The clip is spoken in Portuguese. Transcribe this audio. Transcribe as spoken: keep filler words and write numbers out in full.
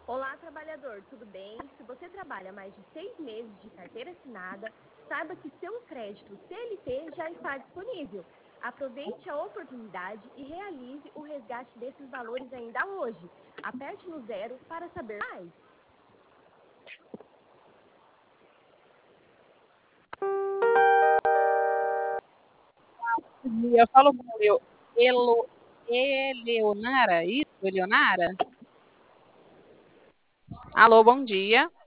Olá, trabalhador, tudo bem? Se você trabalha mais de seis meses de carteira assinada, saiba que seu crédito C L T já está disponível. Aproveite a oportunidade e realize o resgate desses valores ainda hoje. Aperte no zero para saber mais. Eu falo com Leo, Elo, Eleonara, isso, Eleonara? Alô, bom dia.